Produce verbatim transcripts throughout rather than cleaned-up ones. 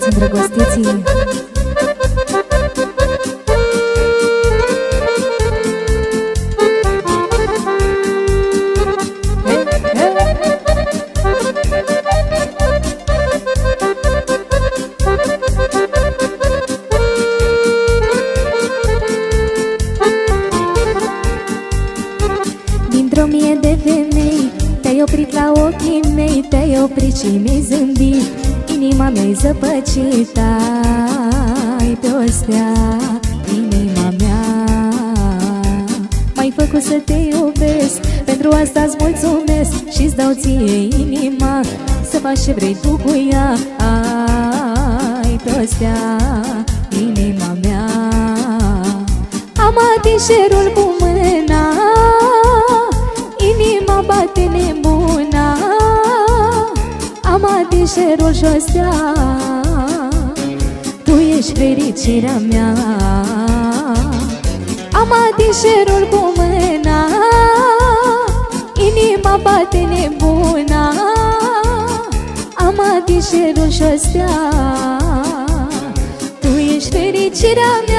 toți îndrăgostiții. Dintr-o mie de femei te-ai oprit la ochii mei, te-ai oprit și mi-ai zâmbit, inima mea-i zăpăcit. Ai pe o stea, inima mea, m-ai făcut să te iubesc, pentru asta-ți mulțumesc și-ți dau ție inima, să faci ce vrei tu cu ea. Ai pe o stea, inima mea, am atins cerul cu mâna, inima bate nebuna, am atins cerul și o stea, tu ești fericirea mea. Am atins cerul cu mâna, inima bate nebuna, am atins cerul și o stea, tu ești fericirea mea.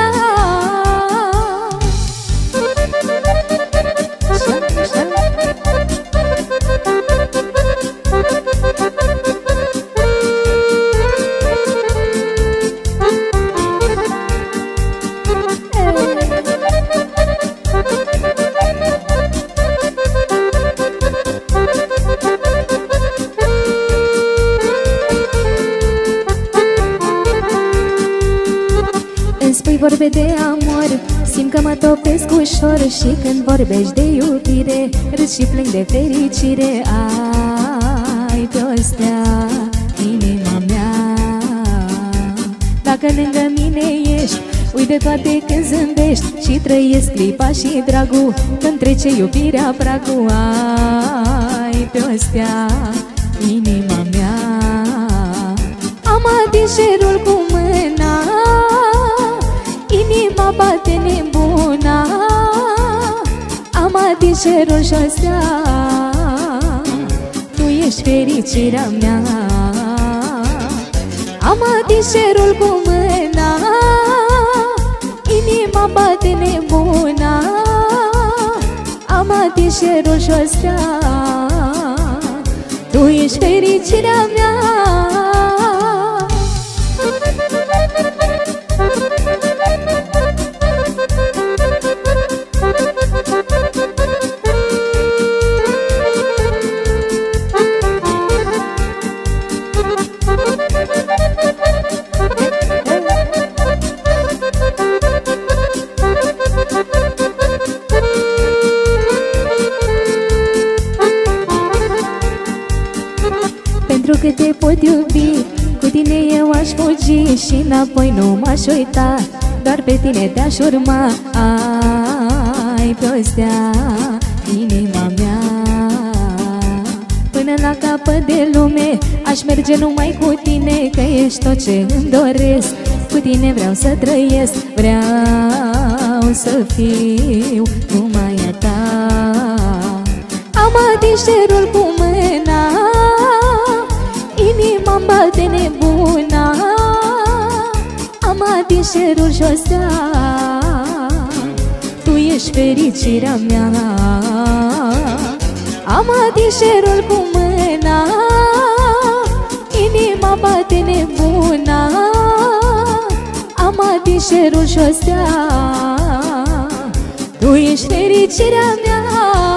Îmi spui vorbe de amor, simt că mă topesc ușor, și când vorbești de iubire, râd și plâng de fericire. Ai pe o stea, inima mea, dacă lângă mine ești, uite toate când zâmbești, și trăiesc clipa și dragul, când trece iubirea pragul. Ai pe o stea, inima mea, am atins cerul cu mâna, inima bate nebuna, am atins cerul și o stea, tu ești fericirea mea. Am atins cerul cu mâna, inima bate nebuna, am atins cerul și o stea, tu ești fericirea mea. Pentru că te pot iubi, cu tine eu aș fugi, și înapoi nu m-aș uita, doar pe tine te-aș urma. Ai pe o stea, inima mea, până la capăt de lume aș merge numai cu tine, că ești tot ce îmi doresc, cu tine vreau să trăiesc, vreau să fiu numai a ta. Am atins cerul cu mâna, inima-mi bate nebuna, am atins cerul și o stea, tu ești fericirea mea. Am atins cerul cu mâna, inima bate nebuna, am atins cerul și o stea, tu ești fericirea mea.